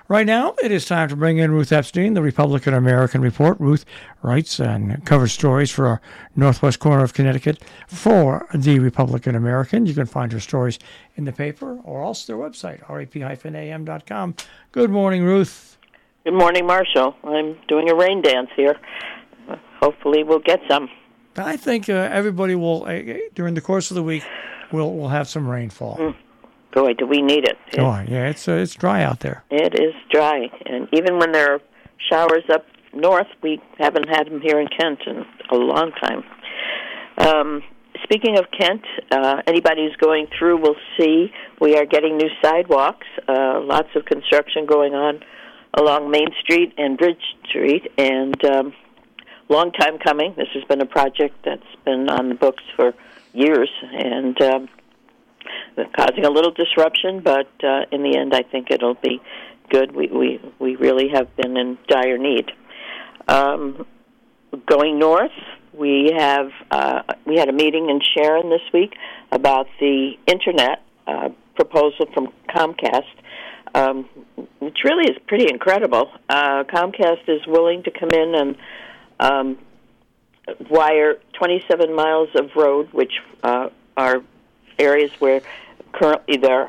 Right now, it is time to bring in Ruth Epstein, the Republican American Report. Ruth writes and covers stories for our northwest corner of Connecticut for the Republican American. You can find her stories in the paper or also their website, rap-am.com. Good morning, Ruth. Good morning, Marshall. I'm doing a rain dance here. Hopefully we'll get some. I think everybody will, during the course of the week, we'll have some rainfall. Boy, do we need it. Yeah, it's dry out there. It is dry. And even when there are showers up north, we haven't had them here in Kent in a long time. Speaking of Kent, anybody who's going through will see we are getting new sidewalks. Lots of construction going on along Main Street and Bridge Street, and long time coming. This has been a project that's been on the books for years, and causing a little disruption, but in the end, I think it'll be good. We really have been in dire need. Going north, we had a meeting in Sharon this week about the internet proposal from Comcast, which really is pretty incredible. Comcast is willing to come in and wire 27 miles of road, which are areas where currently there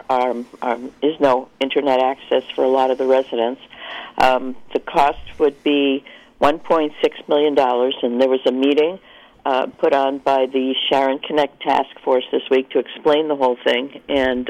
is no internet access for a lot of the residents. The cost would be $1.6 million, and there was a meeting put on by the Sharon Connect Task Force this week to explain the whole thing, and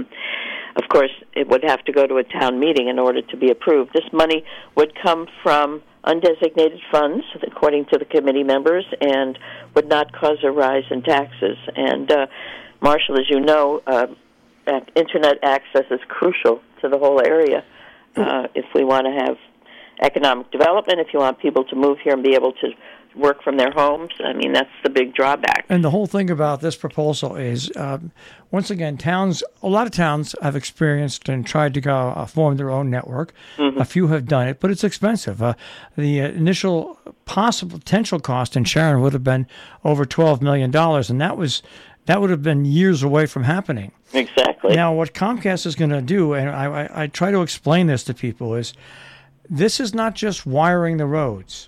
of course it would have to go to a town meeting in order to be approved. This money would come from undesignated funds, according to the committee members, and would not cause a rise in taxes. And Marshall, as you know, internet access is crucial to the whole area. If we want to have economic development, if you want people to move here and be able to work from their homes, I mean, that's the big drawback. And the whole thing about this proposal is, once again, a lot of towns have experienced and tried to form their own network. Mm-hmm. A few have done it, but it's expensive. The initial potential cost in Sharon would have been over $12 million, and that would have been years away from happening. Exactly. Now, what Comcast is going to do, and I try to explain this to people, is this is not just wiring the roads.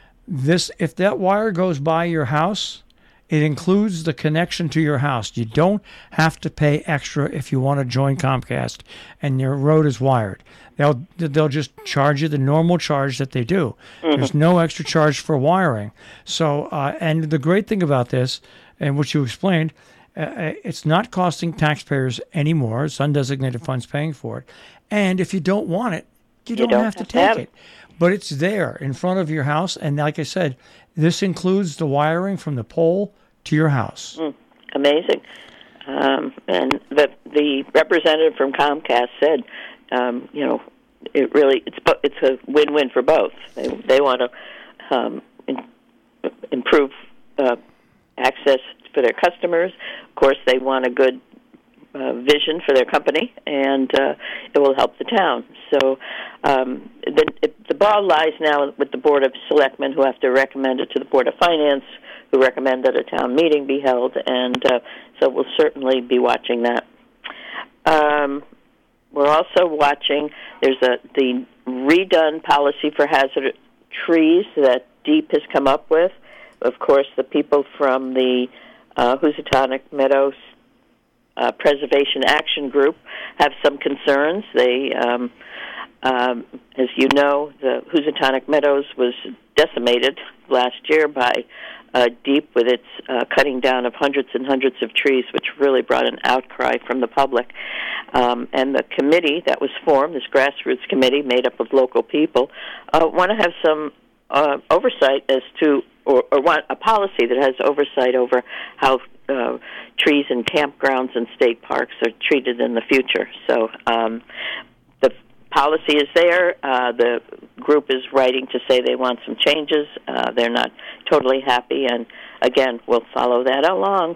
If that wire goes by your house, it includes the connection to your house. You don't have to pay extra if you want to join Comcast and your road is wired. They'll just charge you the normal charge that they do. Mm-hmm. There's no extra charge for wiring. So, and the great thing about this, and what you explained, it's not costing taxpayers anymore. It's undesignated funds paying for it. And if you don't want it, you don't have to take it. But it's there in front of your house. And like I said, this includes the wiring from the pole to your house. Amazing. And the representative from Comcast said, it's a win-win for both. They want to improve access for their customers. Of course, they want a good vision for their company, and it will help the town. So the ball lies now with the Board of Selectmen, who have to recommend it to the Board of Finance, who recommend that a town meeting be held, and so we'll certainly be watching that. We're also watching, there's the redone policy for hazard trees that DEEP has come up with. Of course, the people from the Housatonic Meadows Preservation Action Group have some concerns. They, as you know, the Housatonic Meadows was decimated last year by DEEP with its cutting down of hundreds and hundreds of trees, which really brought an outcry from the public. And the committee that was formed, this grassroots committee made up of local people, want to have some oversight as to, or want a policy that has oversight over how trees in campgrounds and state parks are treated in the future. So the policy is there. The group is writing to say they want some changes. They're not totally happy, and again, we'll follow that along.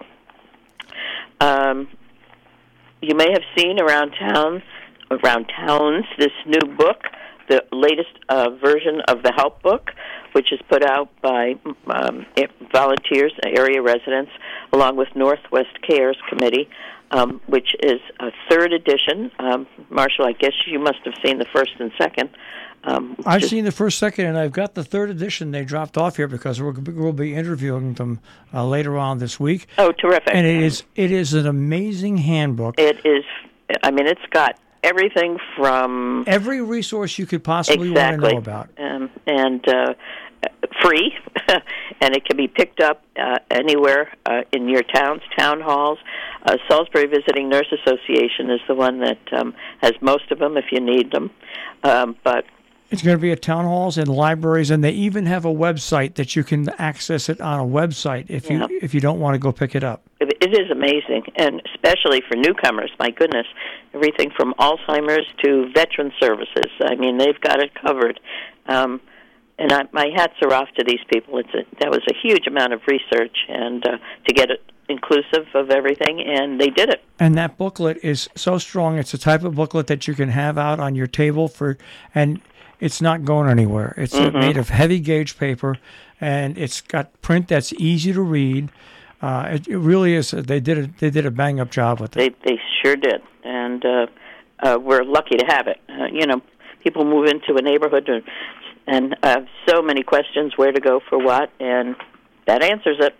You may have seen around towns, this new book, the latest version of the Help Book, which is put out by volunteers, area residents, along with Northwest Cares Committee. which is a third edition. Marshall, I guess you must have seen the first and second. I've seen the first, second, and I've got the third edition. They dropped off here because we'll be interviewing them later on this week. Oh, terrific! And it is an amazing handbook. It is. I mean, it's got everything from every resource you could possibly want to know about, and free, and it can be picked up anywhere in your town halls. Salisbury Visiting Nurse Association is the one that has most of them if you need them, but it's going to be at town halls and libraries, and they even have a website that you can access it on a website if you don't want to go pick it up. It is amazing, and especially for newcomers. My goodness, everything from Alzheimer's to veteran services. I mean, they've got it covered. And my hats are off to these people. That was a huge amount of research, and to get it inclusive of everything, and they did it. And that booklet is so strong. It's the type of booklet that you can have out on your table and it's not going anywhere. It's made of heavy gauge paper, and it's got print that's easy to read. It really is. They did a bang up job with it. They sure did, and we're lucky to have it. People move into a neighborhood and so many questions: where to go for what, and that answers it.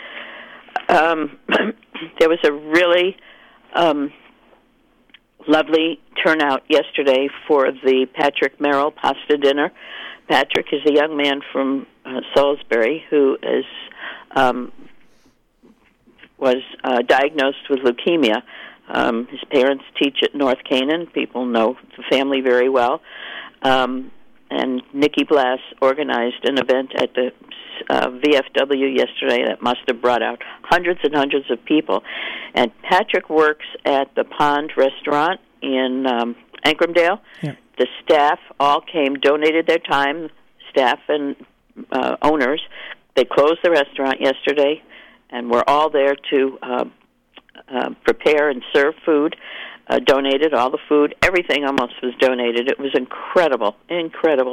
There was a really lovely turnout yesterday for the Patrick Merrill pasta dinner. Patrick is a young man from Salisbury who was diagnosed with leukemia. His parents teach at North Canaan. People know the family very well. And Nikki Blass organized an event at the VFW yesterday that must have brought out hundreds and hundreds of people. And Patrick works at the Pond Restaurant in Ancramdale. Yeah. The staff all came, donated their time, staff and owners. They closed the restaurant yesterday, and we're all there to prepare and serve food. Donated all the food. Everything almost was donated. It was incredible, and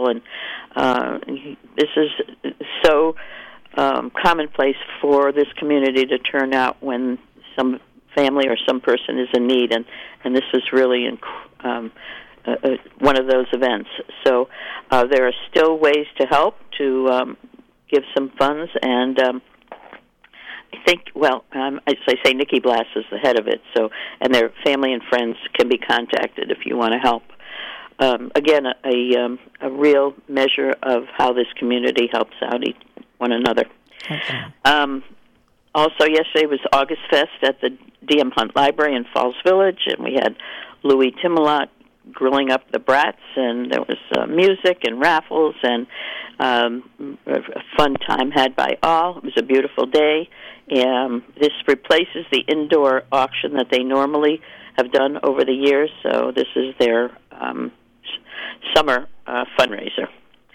this is so commonplace for this community to turn out when some family or some person is in need, and this was really one of those events. So there are still ways to help, to give some funds, and I think, as I say, Nikki Blass is the head of it, and their family and friends can be contacted if you want to help. Again, a real measure of how this community helps out one another. Okay. Also, yesterday was August Fest at the D.M. Hunt Library in Falls Village, and we had Louis Timelot grilling up the brats, and there was music and raffles, and a fun time had by all. It was a beautiful day. This replaces the indoor auction that they normally have done over the years, so this is their summer fundraiser.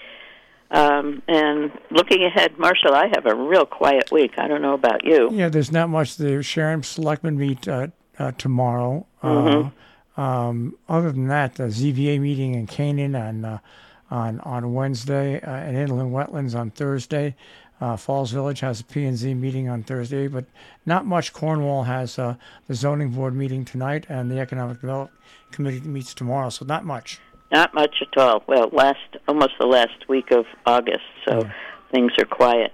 And looking ahead, Marshall, I have a real quiet week. I don't know about you. Yeah, there's not much. The Sharon Selectmen meet tomorrow. Other than that, the ZVA meeting in Canaan on Wednesday, and Inland Wetlands on Thursday. Falls Village has a P&Z meeting on Thursday, but not much. Cornwall has the zoning board meeting tonight, and the Economic Development Committee meets tomorrow, so not much. Not much at all. Well, almost the last week of August, so things are quiet.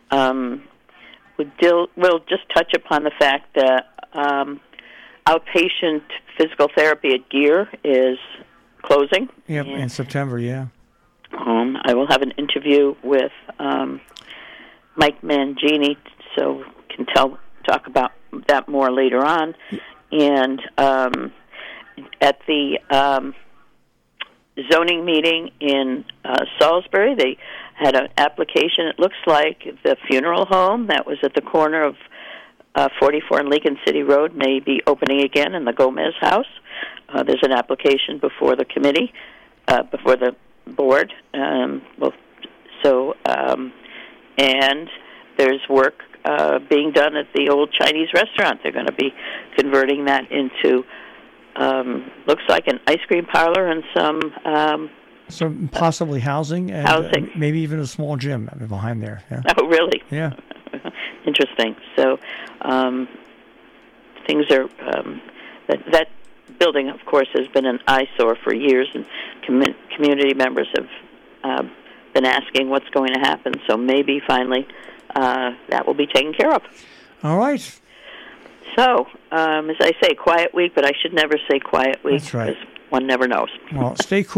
We'll just touch upon the fact that outpatient physical therapy at Gear is closing. Yeah, in September, yeah. I will have an interview with Mike Mangini, so can talk about that more later on. And at the zoning meeting in Salisbury, they had an application. It looks like the funeral home that was at the corner of 44 and Lincoln City Road may be opening again in the Gomez House. There's an application before the committee, before the board. And there's work being done at the old Chinese restaurant. They're going to be converting that into, looks like an ice cream parlor and some possibly housing, and maybe even a small gym behind there. Yeah. Oh, really? Yeah. Interesting. So things are that building, of course, has been an eyesore for years, and community members have been asking what's going to happen. So maybe finally that will be taken care of. All right. So, as I say, quiet week, but I should never say quiet week. That's right. Because one never knows. Well, stay cool.